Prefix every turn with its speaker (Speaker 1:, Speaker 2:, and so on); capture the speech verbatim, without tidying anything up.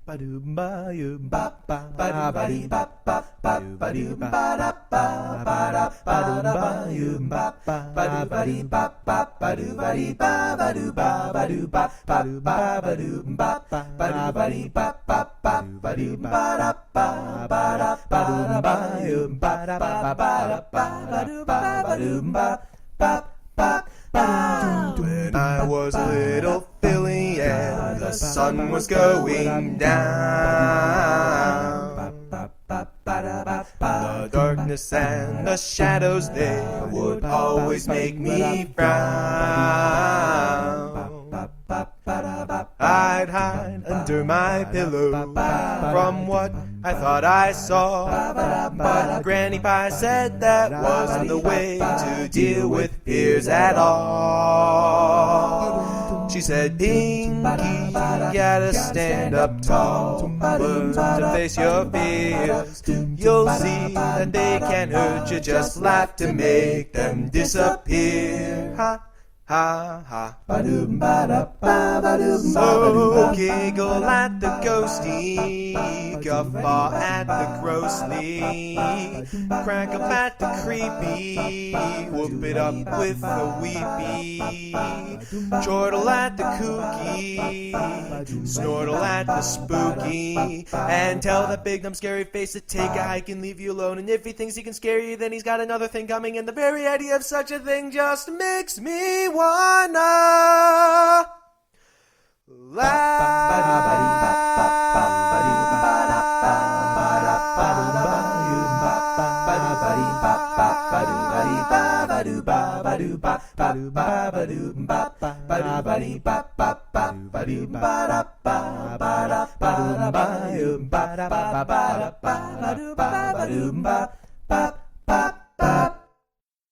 Speaker 1: Ba-doom ba yoom ba ba ba ba dee ba ba ba ba doom ba da ba ba da ba da ba yoom ba ba ba ba dee ba ba ba doo ba dee ba ba doo ba ba doo ba ba ba ba doom ba ba ba doo ba dee ba ba ba ba doom ba da ba ba da ba doom ba yoom ba da ba ba da ba ba doo ba ba doom ba ba ba ba.
Speaker 2: When I was a little filly and the sun was going down, the darkness and the shadows, they would always make me frown. I'd hide under my pillow from what I thought I saw, but Granny Pie said that wasn't the way to deal with fears at all. She said, Pinky, you gotta stand up tall, learn to face your fears. You'll see that they can't hurt you, just laugh to make them disappear. Ha! Ha ha.
Speaker 1: Ba-doom ba da ba ba doom ba ba doom
Speaker 2: So
Speaker 1: ba.
Speaker 2: giggle at the ghosty, guffaw at the grossly, crack up at the creepy, whoop it up with the weepy, chortle at the kooky, snortle at the spooky, and tell that big dumb scary face to take a hike and leave you alone. And if he thinks he can scare you, then he's got another thing coming, and the very idea of such a thing just makes me wanna
Speaker 1: laugh.